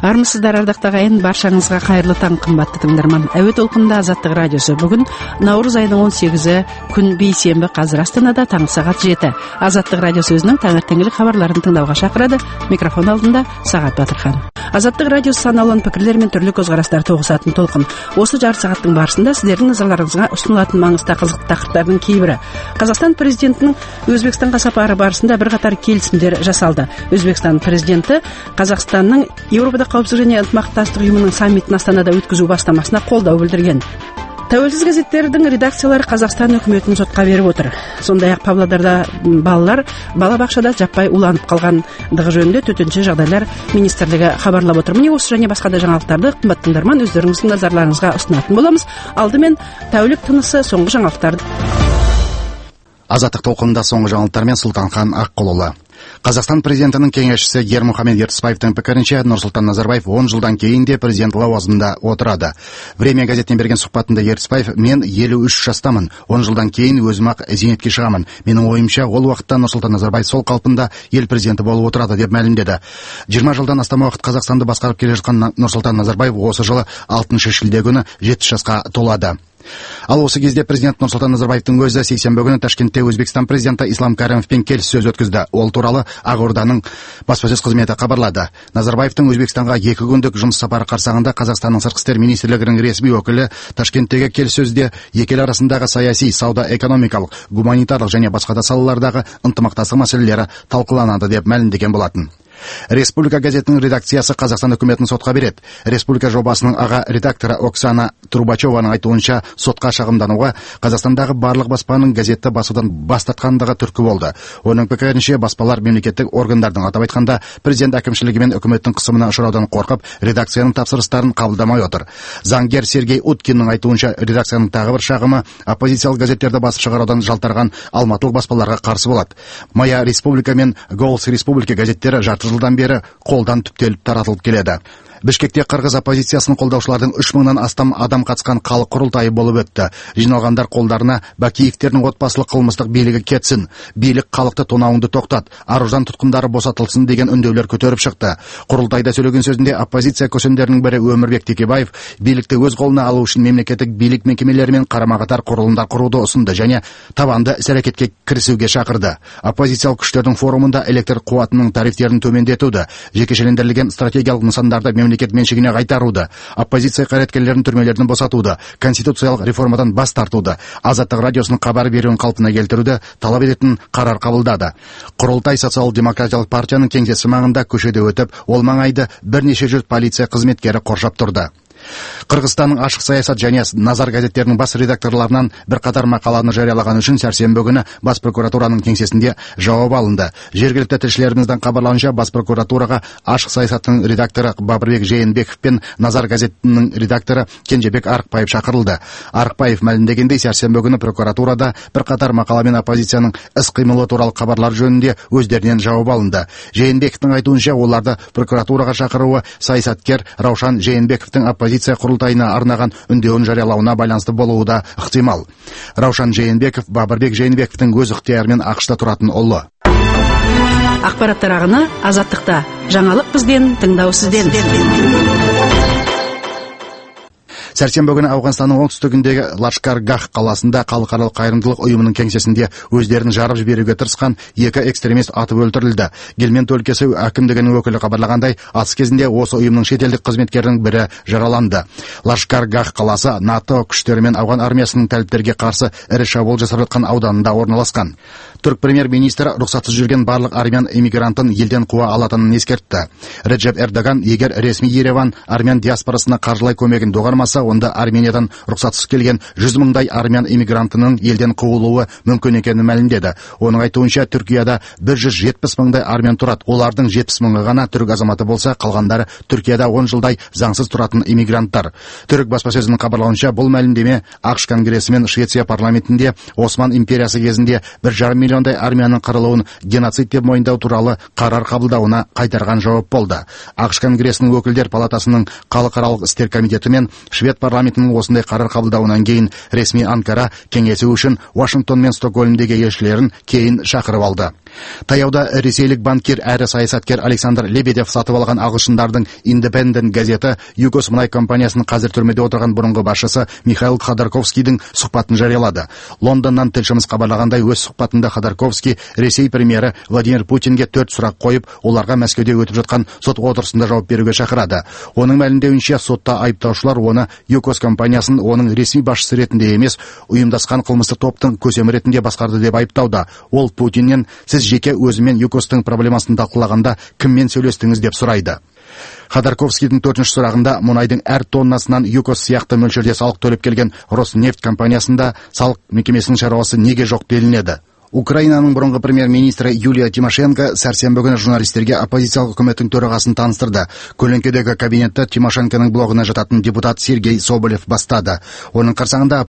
Армысыздар, ардақты ағайын, баршаңызға қайырлы таң, қымбатты тыңдарман. Әуе толқынында Азаттық радиосы. Бүгін наурыз айының 18-і күн бейсенбі, қазір Астанада таңғы сағат 7. Азаттық радиосы өзінің таңертеңгілік хабарларын тыңдауға шақырады. Микрофон алдында Сағат Батырхан. Азаттық радиосы сан алуан пікірлер мен түрлі көзқарастар тоғысатын толқын. Осы жарты сағаттың барысында сіздердің назарларыңызға ұсынылатын маңызды қызықты тақырыптардың кейбірі. Қазақстан президентінің Өзбекстанға сапары барысында бірқатар келісімдер жасалды. Өзбекстан президенті Қазақстанның Еуропада қауіпсіздік және ынтымақтастық ұйымының саммитін Астанада өткізу бастамасына қолдау білдірген. Тәуелсіз газеттердің редакциялары Қазақстан үкіметін сотқа беріп отыр. Сондай-ақ Павлодарда балабақшада жаппай уланып қалғандығы жөнінде төтенше жағдайлар министрлігі хабарлап отыр. Міне осы және басқа да жаңалықтарды қымбатты тыңдарман өздеріңіздің назарларыңызға ұсынатын боламыз. Алдымен тәулік тынысы, соңғы жаңалықтарды. Азаттық толқынында соңғы жаңалықтармен Сұлтанхан Аққұлұлы. Қазақстан президентінің кеңесшісі Ермұхамед Ертісбаевтың пікірінше, Нұрсұлтан Назарбаев 10 жылдан кейін де президент лауазымында отырады. Время газетіне берген сұхбатында Ертісбаев: "Мен 53 жастамын. 10 жылдан кейін өзім-ақ зейнетке шығамын. Менің ойымша, ол уақытта Нұрсұлтан Назарбаев сол қалпында ел президенті болып отырады", деп мәлімдеді. 20 жылдан астам уақыт Қазақстанды басқарып келе жатқан Нұрсұлтан Назарбаев осы жылы 6 шілде күні 7 жасқа толады. Ал осы кезде президент Нұрсұлтан Назарбаевтың өзі сейсенбі күні Ташкентте Өзбекстан президенті Ислам Каримовпен келіссөз өткізді. Ол туралы Ақорданың баспасөз қызметі хабарлады. Назарбаевтың Өзбекстанға 2 күндік жұмыс сапары қарсаңында Қазақстанның сыртқы істер министрлігінің ресми өкілі Ташкенттегі келіссөзде екі ел арасындағы саяси, сауда-экономикалық, гуманитарлық және басқа да салалардағы ынтымақтастық мәселелері талқыланады деп мәлімдеген болатын. Республика газетінің редакциясы Қазақстан үкіметін сотқа береді. Республика жобасының аға редакторы Оксана Трубачеваның айтуынша, сотқа шағымдануға Қазақстандағы барлық баспаның газетті басудан бас тартқандығы түрткі болды. Оның пікірінше, баспалар мемлекеттік органдардың, атап айтқанда президент әкімшілігі мен үкіметтің қысымына ұшыраудан қорқып, редакцияның тапсырыстарын қабылдамай отыр. Заңгер Сергей Уткиннің айтуынша, редакцияның тағы бір шағымы оппозициялық газеттерді басып шығарудан жалтарған алматылық баспаларға қарсы болады. Моя Республика мен Голос Республика газеттері жарты жылдан бері қолдан түптеліп таратылып келеді. Бішкекте қырғыз оппозициясының қолдаушылардың 3000-нан астам адам қатысқан халық құрылтайы болып өтті. Жиналғандар қолдарына Бакиевтердің отбасылық қылмыстық билігі кетсін, билік халықты тонауыңды тоқтат, аружан тұтқындары босатылсын деген үндеулер көтеріп шықты. Құрылтайда сөйлеген сөзінде оппозиция көсемдерінің бірі Өмірбек Текебаев билікті өз қолына алу үшін мемлекеттік билік мекемелерімен қарама-қатар құрылымдар құруды ұсынды және табанды іс-әрекетке кірісуге шақырды. Оппозициялық күштердің форумында электр қуатының тарифтерін төмендетуді, жекешелендірілген стратегиялық нысандарды мемлекет меншігіне қайтаруды, оппозиция қайраткерлерін түрмелерден босатуды, конституциялық реформадан бас тартуды, Азаттық радиосының хабар беруін қалпына келтіруді талап ететін қарар қабылдады. Құрылтай социал-демократиялық партияның кеңсесі маңында көшеде өтіп, ол маңайды бірнеше жүз полиция қызметкері қоршап тұрды. Қырғызстанның ашық саясат және Назар газеттерінің бас редакторларынан бірқатар мақаланы жариялаған үшін сәрсенбі күні бас прокуратураның кеңсесінде жауап алынды. Жергілікті тілшілеріміздің хабарлауынша, бас прокуратураға ашық саясаттың редакторы Бабырбек Жээнбеков пен Назар газетінің редакторы Кенжебек Арықбаев шақырылды. Арықбаев мәлімдегендей, сәрсенбі күні прокуратурада бірқатар мақала мен оппозицияның іс-қимылы туралы хабарлар жөнінде өздерінен жауап алынды. Жээнбековтің айтуынша, оларды прокуратураға шақыруы саясаткер Раушан Жээнбековтің оппозиция құрылтайына арнаған үндеуін жариялауына байланысты болуы да ықтимал. Раушан Жээнбеков Бабырбек Жээнбековтің өз ықтиярымен ақшта тұратын ұлы. Ақпараттар ағыны Азаттықта. Жаңалық бізден, тыңдау сізден. Сәрсенбі күні Ауғанстанның оңтүстігіндегі Лашкар-Гах қаласында халықаралық қайырымдылық ұйымының кеңсесінде өздерін жарып жіберуге тырысқан 2 экстремист атып өлтірілді. Гельмент өлкесі әкімдігінің өкілі хабарлағандай, атыс кезінде осы ұйымның шетелдік қызметкерінің бірі жараланды. Лашкар-Гах қаласы НАТО күштері мен ауған армиясының тәліптерге қарсы ірі шабуыл жасап жатқан ауданында орналасқан. Түрік премьер-министрі рұқсатсыз жүрген барлық армян эмигрантын елден қуа алатынын ескертті. Реджеп Эрдоган, егер ресми Ереван армян диаспорасына қаржылай көмегін доғармаса, онда Армениядан рұқсатсыз келген 100 мыңдай армян эмигрантының елден қуылуы мүмкін екенін мәлімдеді. Оның айтуынша, Түркияда 170 мыңдай армян тұрады. Олардың 70 мыңы ғана түрік азаматы болса, қалғандары Түркияда 10 жылдай заңсыз тұратын эмигранттар. Түрік баспасөзінің хабарлауынша, бұл мәлімдеме ақш конгресі мен Швеция парламентінде Осман империясы кезінде 1,5 миллион миллиондай армияның қырылуын геноцид деп мойындау туралы қарар қабылдауына қайтарған жауап болды. ақш конгресінің өкілдер палатасының халықаралық істер комитеті мен швед парламентінің осындай қарар қабылдауынан кейін ресми Анкара кеңесу үшін Вашингтон мен Стокгольмдегі елшілерін кейін шақырып алды. Таяуда ресейлік банкир әрі саясаткер Александр Лебедев сатып алған ағылшындардың Independent газеті Юкос мұнай компаниясының қазір түрмеде отырған бұрынғы басшысы Михаил Ходорковскийдің сұхбатын жариялады. Лондоннан тілшіміз хабарлағандай, өз сұхбатында Ходорковский Ресей премьері Владимир Путинге 4 сұрақ қойып, оларға Мәскеуде өтіп жатқан сот отырысында жауап беруге шақырады. Оның мәлімдеуінше, сотта айыптаушылар оны Юкос компаниясын оның ресми басшысы ретінде емес, ұйымдасқан қылмыстық топтың көсемі ретінде басқарды деп айыптауда. Ол Путиннен сіз жеке өзімен Юкостың проблемасын талқылағанда кіммен сөйлестіңіз деп сұрайды. Ходорковскийдің 4-ші сұрағында мұнайдың әр тоннасынан Юкос сияқты мөлшерде салық төлеп келген Роснефть компаниясында салық мекемесінің шаруасы неге жоқ делінеді. Украинаның бұрынғы премьер-министрі Юлия Тимошенко сәрсенбі күні журналистерге оппозициялық үкіметтің төрағасын таныстырды. Көлеңкедегі кабинетті Тимошенконың блогына жататын депутат Сергей Соболев бастады. Оның қарсаңында